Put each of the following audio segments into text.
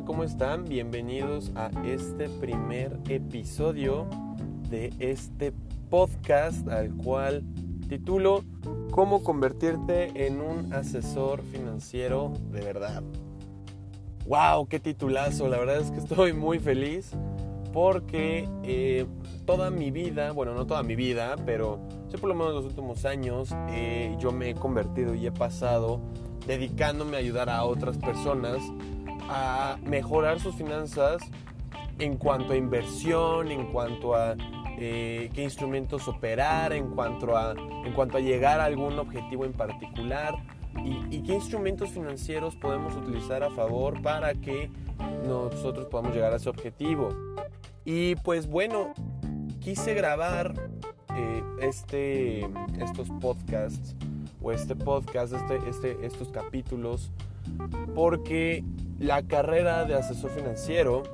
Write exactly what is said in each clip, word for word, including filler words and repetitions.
Hola, ¿cómo están? Bienvenidos a este primer episodio de este podcast al cual titulo ¿Cómo convertirte en un asesor financiero de verdad? ¡Wow! ¡Qué titulazo! La verdad es que estoy muy feliz porque eh, toda mi vida, bueno, no toda mi vida, pero sí por lo menos los últimos años eh, yo me he convertido y he pasado dedicándome a ayudar a otras personas a mejorar sus finanzas en cuanto a inversión, en cuanto a eh, qué instrumentos operar, en cuanto a, en cuanto a llegar a algún objetivo en particular y, y qué instrumentos financieros podemos utilizar a favor para que nosotros podamos llegar a ese objetivo. Y pues bueno, quise grabar eh, este, estos podcasts o este podcast, este, este, estos capítulos porque la carrera de asesor financiero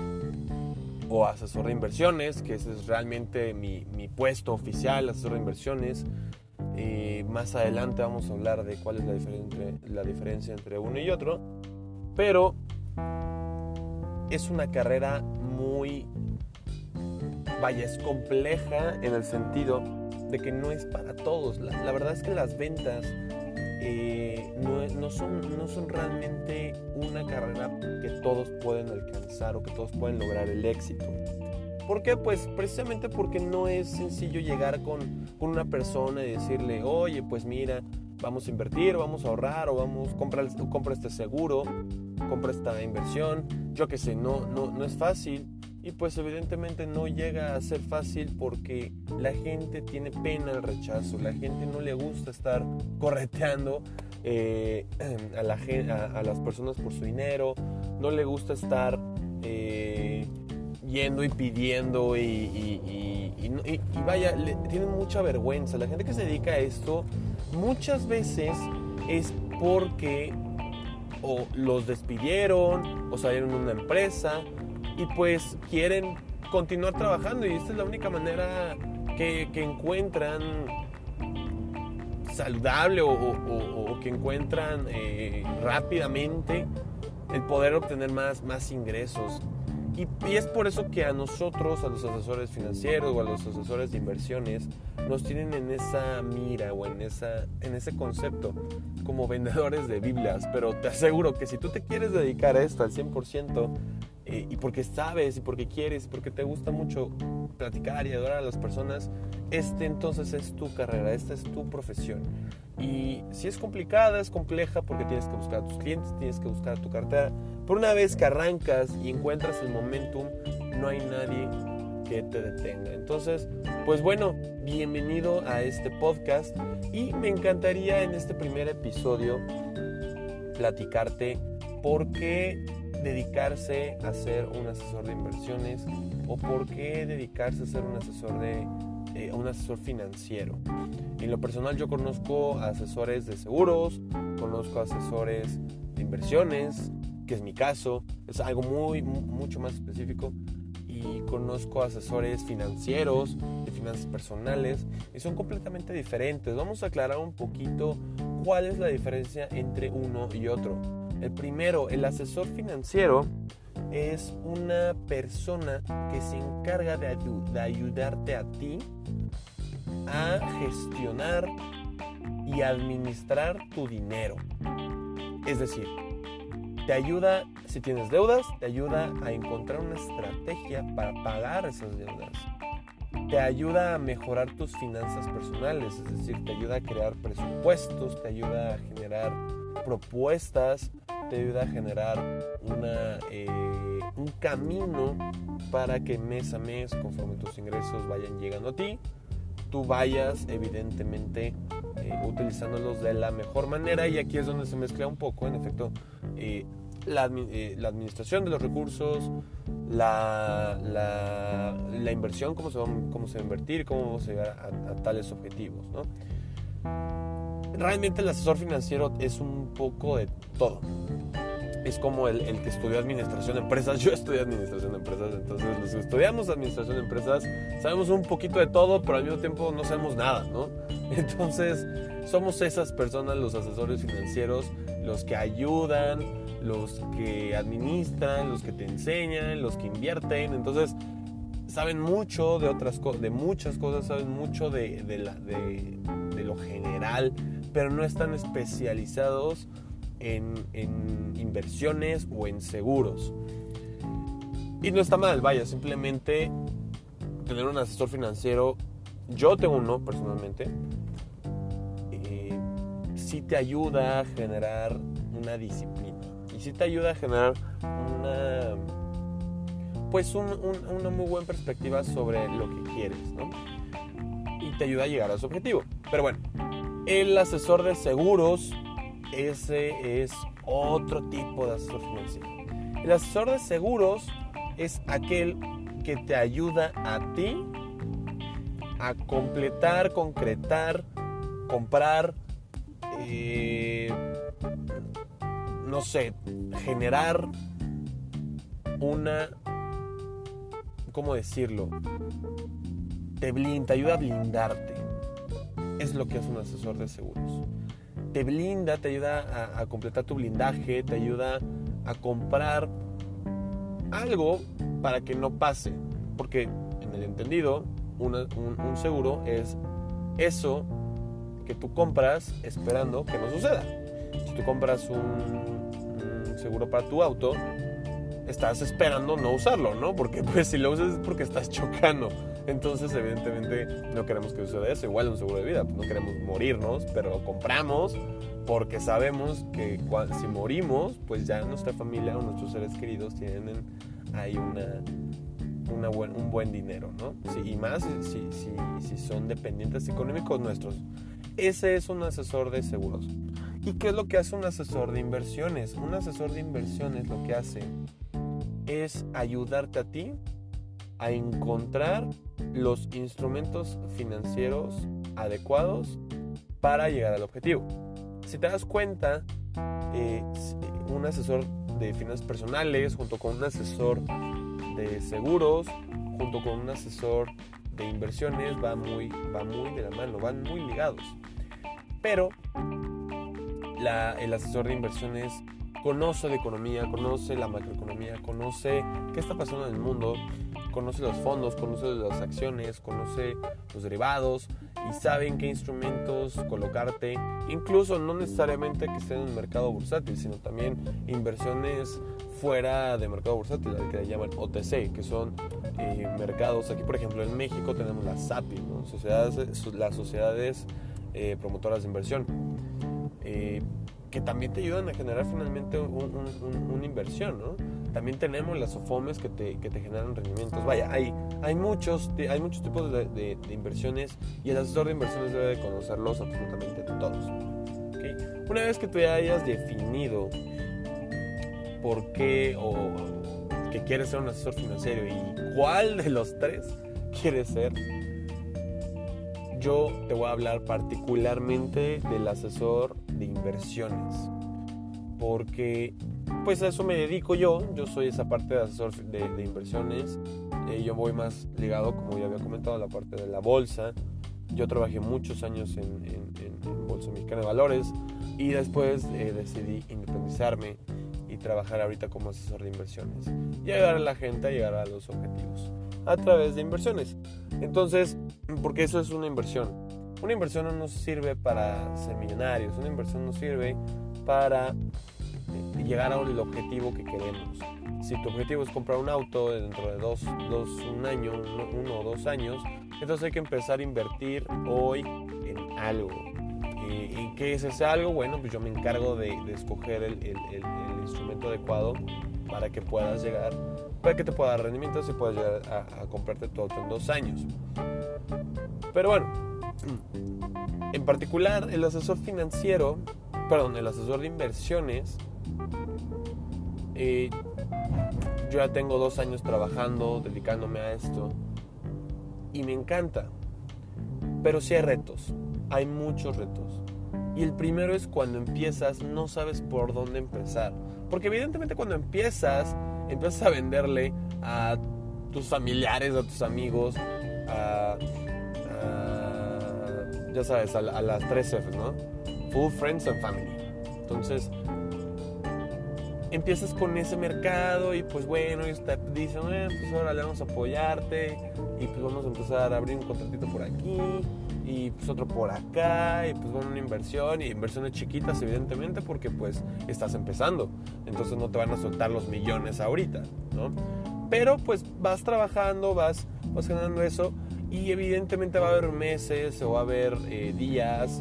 o asesor de inversiones, que ese es realmente mi, mi puesto oficial, asesor de inversiones, eh, más adelante vamos a hablar de cuál es la, diferen- la diferencia entre uno y otro, pero es una carrera muy, vaya, es compleja en el sentido de que no es para todos. La, la verdad es que las ventas Eh, no, no, son, no son realmente una carrera que todos pueden alcanzar o que todos pueden lograr el éxito. ¿Por qué? Pues precisamente porque no es sencillo llegar con, con una persona y decirle, oye, pues mira, vamos a invertir, vamos a ahorrar o vamos, compra, compra este seguro, compra esta inversión. Yo qué sé, no, no, no es fácil. Y pues evidentemente no llega a ser fácil porque la gente tiene pena al rechazo, la gente no le gusta estar correteando eh, a, la, a, a las personas por su dinero, no le gusta estar eh, yendo y pidiendo y, y, y, y, y, y vaya, le, tienen mucha vergüenza. La gente que se dedica a esto muchas veces es porque o los despidieron o salieron de una empresa y pues quieren continuar trabajando y esta es la única manera que, que encuentran saludable o, o, o que encuentran eh, rápidamente el poder obtener más, más ingresos. Y, y es por eso que a nosotros, a los asesores financieros o a los asesores de inversiones, nos tienen en esa mira o en, esa, en ese concepto como vendedores de Biblias. Pero te aseguro que si tú te quieres dedicar a esto al cien por ciento, Eh, y porque sabes, y porque quieres, y porque te gusta mucho platicar y adorar a las personas, este entonces es tu carrera, esta es tu profesión. Y si es complicada, es compleja porque tienes que buscar a tus clientes, tienes que buscar a tu cartera. Pero una vez que arrancas y encuentras el momentum, no hay nadie que te detenga. Entonces, pues bueno, bienvenido a este podcast y me encantaría en este primer episodio platicarte por qué dedicarse a ser un asesor de inversiones o por qué dedicarse a ser un asesor de eh, un asesor financiero. En lo personal yo conozco a asesores de seguros, conozco a asesores de inversiones, que es mi caso, es algo muy mucho más específico, y conozco a asesores financieros, de finanzas personales, y son completamente diferentes. Vamos a aclarar un poquito cuál es la diferencia entre uno y otro. El primero, el asesor financiero es una persona que se encarga de, ayu- de ayudarte a ti a gestionar y administrar tu dinero. Es decir, te ayuda, si tienes deudas, te ayuda a encontrar una estrategia para pagar esas deudas. Te ayuda a mejorar tus finanzas personales, es decir, te ayuda a crear presupuestos, te ayuda a generar propuestas, te ayuda a generar una, eh, un camino para que mes a mes, conforme tus ingresos vayan llegando a ti, tú vayas evidentemente eh, utilizándolos de la mejor manera. Y aquí es donde se mezcla un poco, en efecto, eh, la, eh, la administración de los recursos, la, la, la inversión, cómo se, va, cómo se va a invertir, cómo vamos a llegar a, a tales objetivos, ¿no? Realmente el asesor financiero es un poco de todo. Es como el, el que estudió administración de empresas. Yo estudié administración de empresas, entonces los que estudiamos administración de empresas sabemos un poquito de todo, pero al mismo tiempo no sabemos nada, ¿no? Entonces somos esas personas, los asesores financieros, los que ayudan, los que administran, los que te enseñan, los que invierten. Entonces saben mucho de otras cosas, de muchas cosas, saben mucho de, de, la, de, de lo general, pero no están especializados en, en inversiones o en seguros. Y no está mal, vaya, simplemente tener un asesor financiero, yo tengo uno personalmente, eh, sí te ayuda a generar una disciplina y sí te ayuda a generar una, pues un, un, una muy buena perspectiva sobre lo que quieres, ¿no? Y te ayuda a llegar a su objetivo. Pero bueno, el asesor de seguros, ese es otro tipo de asesor financiero. El asesor de seguros es aquel que te ayuda a ti a completar, concretar, comprar, eh, no sé, generar una, ¿cómo decirlo? Te blinda, te ayuda a blindarte. Es lo que es un asesor de seguros. Te blinda, te ayuda a, a completar tu blindaje, te ayuda a comprar algo para que no pase. Porque en el entendido, una, un, un seguro es eso que tú compras esperando que no suceda. Si tú compras un, un seguro para tu auto, estás esperando no usarlo, ¿no? Porque pues si lo usas es porque estás chocando. Entonces evidentemente no queremos que suceda eso. Igual un seguro de vida, pues no queremos morirnos, pero lo compramos porque sabemos que cuando, si morimos, pues ya nuestra familia o nuestros seres queridos tienen ahí una, una buen, un buen dinero, ¿no? Sí, y más si, si, si son dependientes económicos nuestros. Ese es un asesor de seguros. ¿Y qué es lo que hace un asesor de inversiones? Un asesor de inversiones lo que hace es ayudarte a ti a encontrar los instrumentos financieros adecuados para llegar al objetivo. Si te das cuenta, eh, un asesor de finanzas personales junto con un asesor de seguros, junto con un asesor de inversiones, va muy, va muy de la mano, van muy ligados. Pero la, el asesor de inversiones conoce de economía, conoce la macroeconomía, conoce qué está pasando en el mundo, conoce los fondos, conoce las acciones, conoce los derivados y sabe en qué instrumentos colocarte, incluso no necesariamente que estén en el mercado bursátil, sino también inversiones fuera de mercado bursátil, que le llaman O T C, que son eh, mercados. Aquí, por ejemplo, en México tenemos las S A P I, ¿no? Sociedades, las sociedades eh, promotoras de inversión. Eh, que también te ayudan a generar finalmente un, un, un, una inversión, ¿no? También tenemos las OFOMES que te, que te generan rendimientos. Vaya, hay, hay, muchos, hay muchos tipos de, de, de inversiones y el asesor de inversiones debe de conocerlos absolutamente todos. ¿Okay? Una vez que tú ya hayas definido por qué o que quieres ser un asesor financiero y cuál de los tres quieres ser, yo te voy a hablar particularmente del asesor de inversiones, porque pues a eso me dedico yo. Yo soy esa parte de asesor de, de inversiones. Eh, yo voy más ligado, como ya había comentado, a la parte de la bolsa. Yo trabajé muchos años en, en, en, en Bolsa Mexicana de Valores y después eh, decidí independizarme y trabajar ahorita como asesor de inversiones y ayudar a la gente a llegar a los objetivos a través de inversiones. Entonces, porque eso es una inversión. Una inversión no nos sirve para ser millonarios, una inversión nos sirve para llegar al objetivo que queremos. Si tu objetivo es comprar un auto dentro de dos, dos un año, uno o dos años, entonces hay que empezar a invertir hoy en algo. ¿Y, y qué es ese algo? Bueno, pues yo me encargo de, de escoger el, el, el, el instrumento adecuado para que puedas llegar, para que te pueda dar rendimientos y puedas llegar a, a comprarte tu auto en dos años. Pero bueno, en particular el asesor financiero, perdón, el asesor de inversiones, eh, yo ya tengo dos años trabajando, dedicándome a esto y me encanta, pero sí hay retos, hay muchos retos. Y el primero es cuando empiezas, no sabes por dónde empezar, porque evidentemente cuando empiezas, empiezas a venderle a tus familiares, a tus amigos, a, a ya sabes, a, a las tres F's, ¿no? Full, Friends and Family. Entonces, empiezas con ese mercado y pues bueno, ellos te dicen, eh, pues ahora le vamos a apoyarte y pues vamos a empezar a abrir un contratito por aquí y pues otro por acá y pues bueno, una inversión y inversiones chiquitas evidentemente porque pues estás empezando, entonces no te van a soltar los millones ahorita, ¿no? Pero pues vas trabajando, vas, vas ganando eso y evidentemente va a haber meses o va a haber eh, días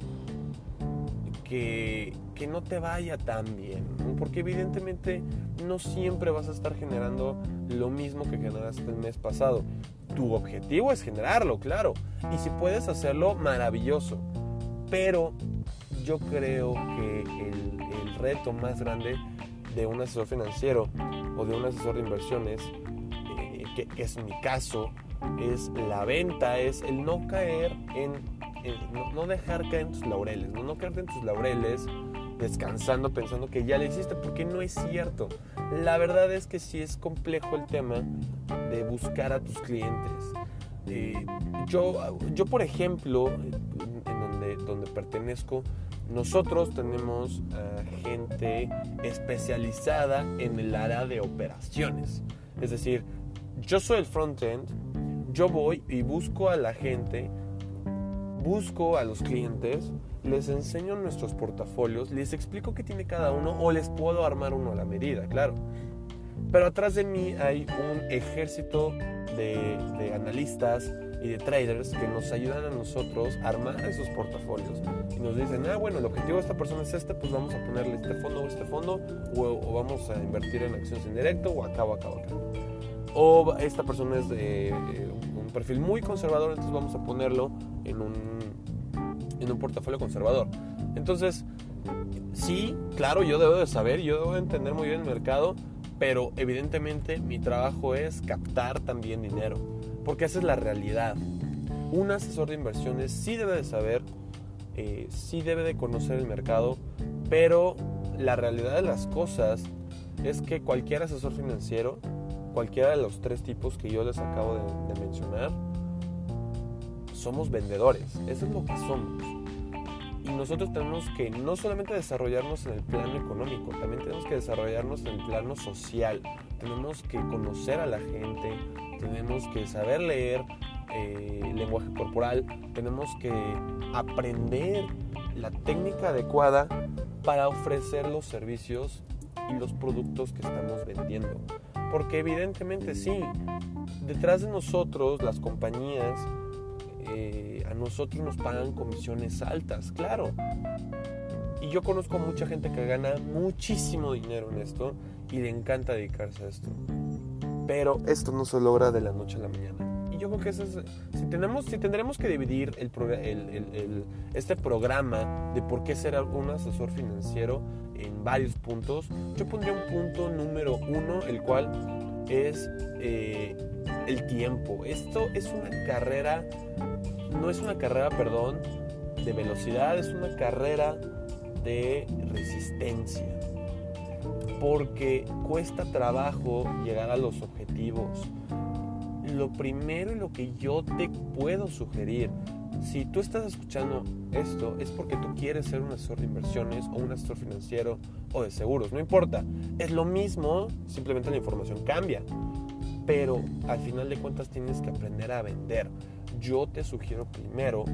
que, que no te vaya tan bien, ¿no? Porque evidentemente no siempre vas a estar generando lo mismo que generaste el mes pasado. Tu objetivo es generarlo, claro, y si puedes hacerlo, maravilloso, pero yo creo que el, el reto más grande de un asesor financiero o de un asesor de inversiones, eh, que, que es mi caso, es la venta, es el no caer en, en no, no dejar caer en tus laureles, no, no caerte en tus laureles descansando pensando que ya lo hiciste, porque no es cierto. La verdad es que sí es complejo el tema de buscar a tus clientes. Eh, yo, yo, por ejemplo, en donde, donde pertenezco, nosotros tenemos uh, gente especializada en el área de operaciones. Es decir, yo soy el front-end, yo voy y busco a la gente, busco a los clientes, les enseño nuestros portafolios, les explico qué tiene cada uno o les puedo armar uno a la medida, claro. Pero atrás de mí hay un ejército de, de analistas y de traders que nos ayudan a nosotros a armar esos portafolios. Y nos dicen, ah, bueno, el objetivo de esta persona es este, pues vamos a ponerle este fondo o este fondo, o, o vamos a invertir en acciones en directo, o acá o acá o acá. O esta persona es de eh, un perfil muy conservador, entonces vamos a ponerlo en un, en un portafolio conservador. Entonces, sí, claro, yo debo de saber, yo debo de entender muy bien el mercado, pero evidentemente mi trabajo es captar también dinero, porque esa es la realidad. Un asesor de inversiones sí debe de saber, eh, sí debe de conocer el mercado, pero la realidad de las cosas es que cualquier asesor financiero, cualquiera de los tres tipos que yo les acabo de, de mencionar, somos vendedores. Eso es lo que somos. Y nosotros tenemos que no solamente desarrollarnos en el plano económico, también tenemos que desarrollarnos en el plano social. Tenemos que conocer a la gente, tenemos que saber leer eh, lenguaje corporal, tenemos que aprender la técnica adecuada para ofrecer los servicios y los productos que estamos vendiendo. Porque evidentemente sí, detrás de nosotros, las compañías, eh, a nosotros nos pagan comisiones altas, claro. Y yo conozco mucha gente que gana muchísimo dinero en esto y le encanta dedicarse a esto. Pero esto no se logra de la noche a la mañana. Y yo creo que eso es, si, tenemos, si tendremos que dividir el, el, el, el, este programa de por qué ser un asesor financiero en varios puntos, yo pondría un punto número uno, el cual es eh, el tiempo. Esto es una carrera, no es una carrera, perdón, de velocidad, es una carrera de resistencia, porque cuesta trabajo llegar a los objetivos. Lo primero y lo que yo te puedo sugerir, si tú estás escuchando esto, es porque tú quieres ser un asesor de inversiones o un asesor financiero o de seguros, no importa, es lo mismo, simplemente la información cambia, pero al final de cuentas tienes que aprender a vender. Yo te sugiero primero,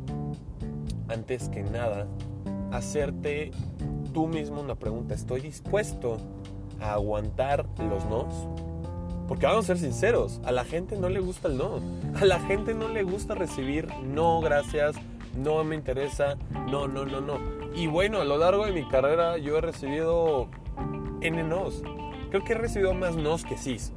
antes que nada, hacerte tú mismo una pregunta: ¿estoy dispuesto a aguantar los nos? Porque vamos a ser sinceros, a la gente no le gusta el no. A la gente no le gusta recibir no, gracias, no me interesa, no, no, no, no. Y bueno, a lo largo de mi carrera yo he recibido N nos. Creo que he recibido más nos que sís.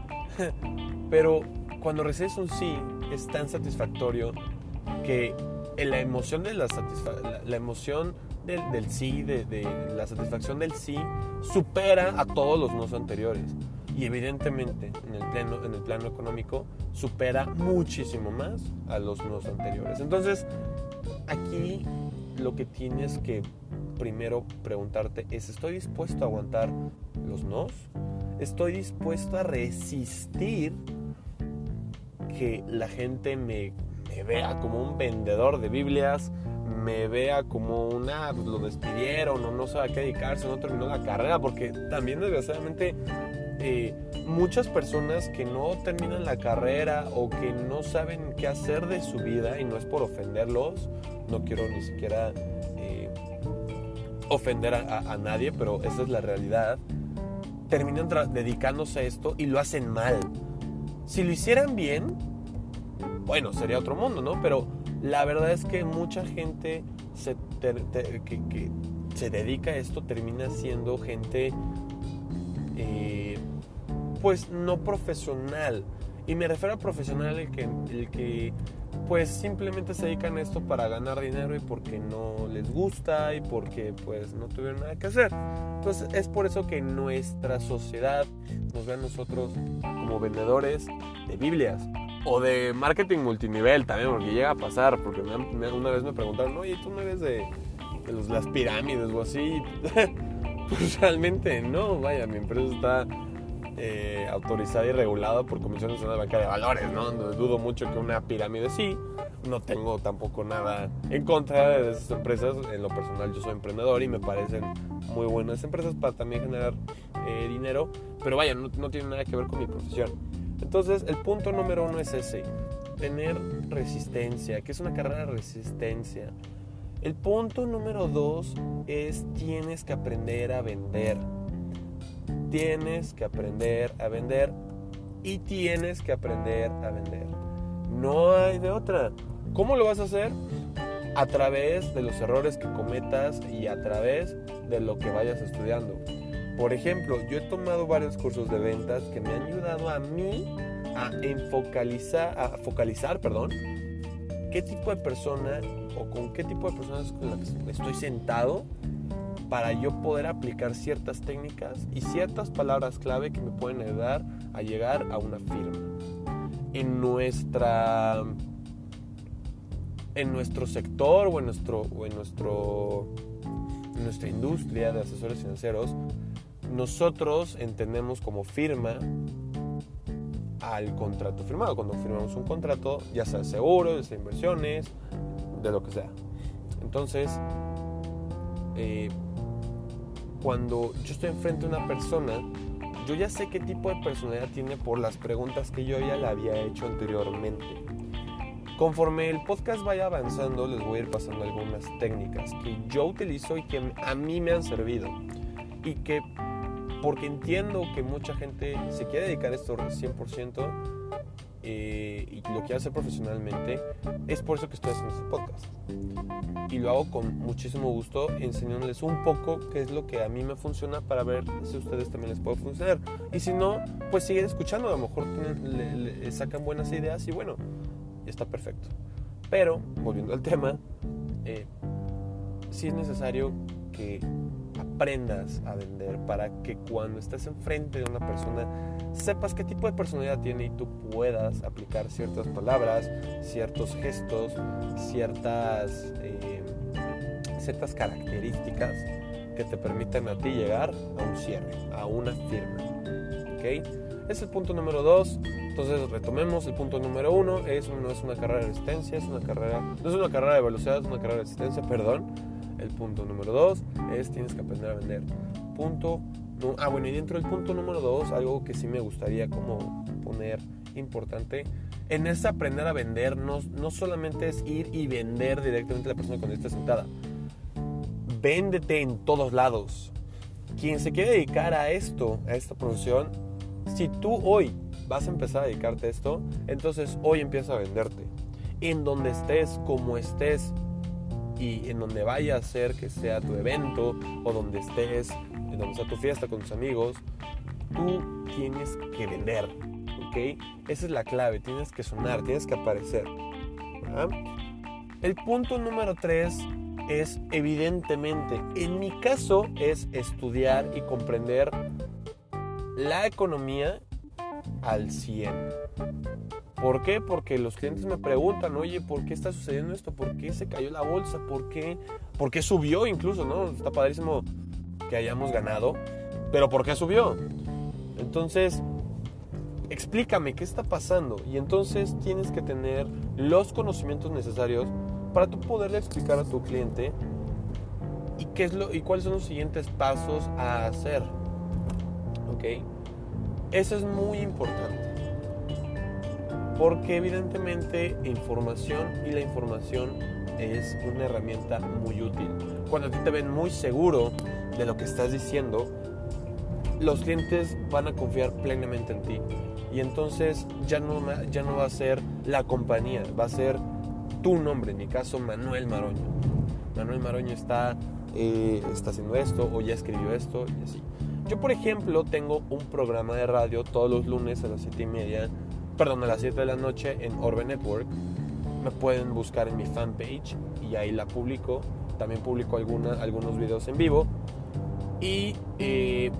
Pero cuando recibes un sí es tan satisfactorio que la emoción de la, satisfa- la, la emoción del, del sí, de, de la satisfacción del sí, supera a todos los nos anteriores. Y evidentemente en el plano, en el plano económico supera muchísimo más a los nos anteriores. Entonces, aquí lo que tienes que primero preguntarte es: ¿estoy dispuesto a aguantar los nos? ¿Estoy dispuesto a resistir que la gente me, me vea como un vendedor de Biblias, me vea como una, pues lo despidieron o no sabe a qué dedicarse, no terminó la carrera, porque también desgraciadamente eh, muchas personas que no terminan la carrera o que no saben qué hacer de su vida, y no es por ofenderlos, no quiero ni siquiera eh, ofender a, a, a nadie, pero esa es la realidad, terminan tra- dedicándose a esto y lo hacen mal. Si lo hicieran bien, bueno, sería otro mundo, ¿no? Pero la verdad es que mucha gente se ter- ter- que, que se dedica a esto termina siendo gente eh, pues no profesional. Y me refiero a profesional el que, el que pues simplemente se dedican a esto para ganar dinero y porque no les gusta y porque pues no tuvieron nada que hacer. Entonces es por eso que nuestra sociedad nos ve a nosotros como vendedores de Biblias o de marketing multinivel también, porque llega a pasar, porque me, me, una vez me preguntaron, oye, ¿tú no eres de, de los, las pirámides o así? Pues realmente no, vaya, mi empresa está eh, autorizada y regulada por Comisión Nacional de Banca de Valores, ¿no? No dudo mucho que una pirámide sí. No tengo tampoco nada en contra de esas empresas. En lo personal yo soy emprendedor y me parecen muy buenas empresas para también generar eh, dinero, pero vaya, no, no tiene nada que ver con mi profesión. Entonces el punto número uno es ese, tener resistencia, que es una carrera de resistencia. El punto número dos es tienes que aprender a vender. Tienes que aprender a vender y tienes que aprender a vender. No hay de otra. ¿Cómo lo vas a hacer? A través de los errores que cometas y a través de lo que vayas estudiando. Por ejemplo, yo he tomado varios cursos de ventas que me han ayudado a mí a enfocalizar, a focalizar, perdón, qué tipo de persona o con qué tipo de personas con las que estoy sentado para yo poder aplicar ciertas técnicas y ciertas palabras clave que me pueden ayudar a llegar a una firma. En nuestra en nuestro sector o en nuestro o en nuestro en nuestra industria de asesores financieros, nosotros entendemos como firma al contrato firmado. Cuando firmamos un contrato, ya sea seguro, ya sea inversiones, de lo que sea. Entonces, eh, cuando yo estoy enfrente de una persona, yo ya sé qué tipo de personalidad tiene por las preguntas que yo ya le había hecho anteriormente. Conforme el podcast vaya avanzando, les voy a ir pasando algunas técnicas que yo utilizo y que a mí me han servido. Y que, porque entiendo que mucha gente se quiere dedicar a esto cien por ciento eh, y lo quiere hacer profesionalmente, es por eso que estoy haciendo este podcast. Y lo hago con muchísimo gusto, enseñándoles un poco qué es lo que a mí me funciona para ver si a ustedes también les puede funcionar. Y si no, pues siguen escuchando, a lo mejor tienen, le, le sacan buenas ideas y bueno, está perfecto. Pero, volviendo al tema, eh, sí es necesario que aprendas a vender para que cuando estés enfrente de una persona sepas qué tipo de personalidad tiene y tú puedas aplicar ciertas palabras, ciertos gestos, ciertas, eh, ciertas características que te permitan a ti llegar a un cierre, a una firma. ¿Ok? Ese es el punto número dos. Entonces retomemos el punto número uno. Es, no es una carrera de resistencia, es una carrera, no es una carrera de velocidad, es una carrera de resistencia, perdón. El punto número dos es tienes que aprender a vender. Punto, no, ah bueno, y dentro del punto número dos, algo que sí me gustaría como poner importante, en ese aprender a vender no, no solamente es ir y vender directamente a la persona cuando esté sentada. Véndete en todos lados. Quien se quiere dedicar a esto, a esta profesión, si tú hoy vas a empezar a dedicarte a esto, entonces hoy empieza a venderte. En donde estés, como estés, y en donde vaya a ser que sea tu evento, o donde estés, en donde sea tu fiesta con tus amigos, tú tienes que vender, ¿ok? Esa es la clave, tienes que sonar, tienes que aparecer. ¿Ah? El punto número tres es, evidentemente, en mi caso, es estudiar y comprender la economía al cien. ¿Por qué? Porque los clientes me preguntan, oye, ¿por qué está sucediendo esto? ¿Por qué se cayó la bolsa? ¿Por qué, ¿Por qué subió incluso? ¿No? Está padrísimo que hayamos ganado, pero ¿por qué subió? Entonces, explícame qué está pasando. Y entonces tienes que tener los conocimientos necesarios para tú poderle explicar a tu cliente y qué es lo y cuáles son los siguientes pasos a hacer. ¿Ok? Eso es muy importante. Porque evidentemente información y la información es una herramienta muy útil. Cuando a ti te ven muy seguro de lo que estás diciendo, los clientes van a confiar plenamente en ti. Y entonces ya no, ya no va a ser la compañía, va a ser tu nombre. En mi caso, Manuel Maroño. Manuel Maroño está, eh, está haciendo esto o ya escribió esto y así. Yo, por ejemplo, tengo un programa de radio todos los lunes a las siete y media, perdón, a las siete de la noche en Orbe Network. Me pueden buscar en mi fanpage y ahí la publico. También publico alguna, algunos videos en vivo. Y eh,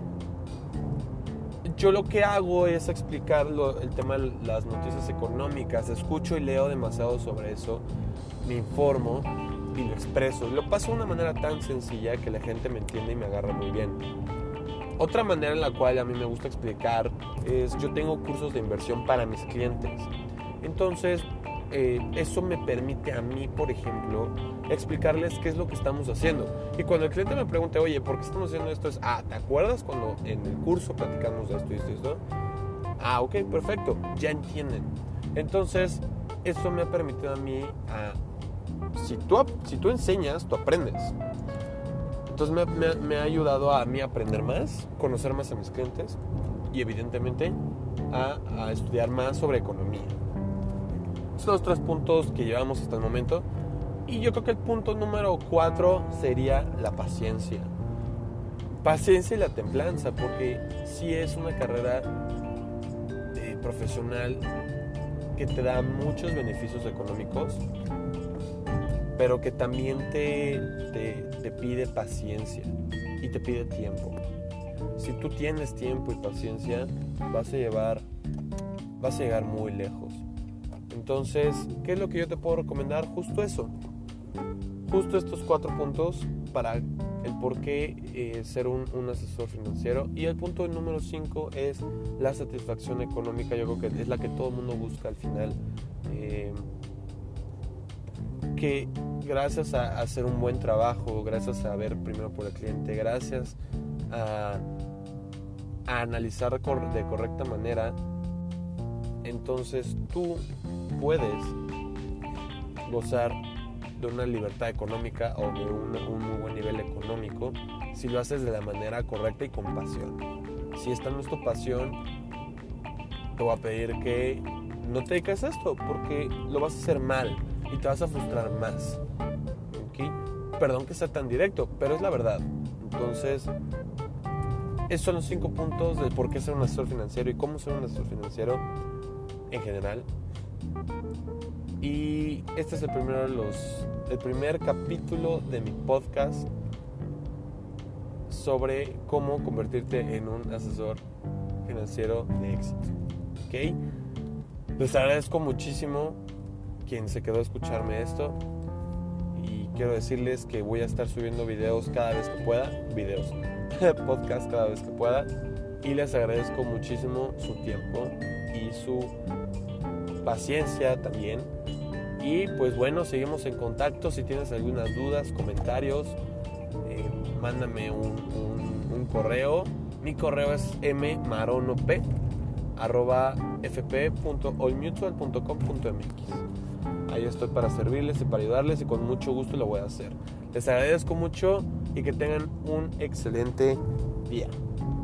yo lo que hago es explicar lo, el tema de las noticias económicas. Escucho y leo demasiado sobre eso. Me informo y lo expreso. Y lo paso de una manera tan sencilla que la gente me entiende y me agarra muy bien. Otra manera en la cual a mí me gusta explicar es, yo tengo cursos de inversión para mis clientes. Entonces, eh, eso me permite a mí, por ejemplo, explicarles qué es lo que estamos haciendo. Y cuando el cliente me pregunte, oye, ¿por qué estamos haciendo esto? Es, ah, ¿te acuerdas cuando en el curso platicamos de esto y esto y esto? Ah, ok, perfecto, ya entienden. Entonces, eso me ha permitido a mí, a, si, tú, si tú enseñas, tú aprendes. Entonces me, me, me ha ayudado a mí a aprender más, conocer más a mis clientes y evidentemente a, a estudiar más sobre economía. Son los tres puntos que llevamos hasta el momento. Y yo creo que el punto número cuatro sería la paciencia. Paciencia y la templanza, porque sí es una carrera eh, profesional que te da muchos beneficios económicos, pero que también te, te, te pide paciencia y te pide tiempo. Si tú tienes tiempo y paciencia, vas a llevar, vas a llegar muy lejos. Entonces, ¿qué es lo que yo te puedo recomendar? Justo eso. Justo estos cuatro puntos para el por qué eh, ser un, un asesor financiero. Y el punto número cinco es la satisfacción económica. Yo creo que es la que todo el mundo busca al final. Eh, que gracias a, a hacer un buen trabajo, gracias a ver primero por el cliente, gracias a, a analizar de correcta manera, entonces tú puedes gozar de una libertad económica o de una, un muy buen nivel económico si lo haces de la manera correcta y con pasión. Si esta no es tu pasión, te voy a pedir que no te dediques a esto porque lo vas a hacer mal y te vas a frustrar más. ¿Okay? Perdón que sea tan directo, pero es la verdad. Entonces, esos son los cinco puntos de por qué ser un asesor financiero y cómo ser un asesor financiero en general. Y este es el primero de los, el primer capítulo de mi podcast sobre cómo convertirte en un asesor financiero de éxito. ¿Ok? Les agradezco muchísimo quien se quedó a escucharme esto y quiero decirles que voy a estar subiendo videos cada vez que pueda, videos, podcast cada vez que pueda, y les agradezco muchísimo su tiempo y su paciencia también. Y pues bueno, seguimos en contacto. Si tienes algunas dudas, comentarios, eh, mándame un, un, un correo. Mi correo es mmaronop arroba fp punto allmutual punto com punto m x. Ahí estoy para servirles y para ayudarles y con mucho gusto lo voy a hacer. Les agradezco mucho y que tengan un excelente día.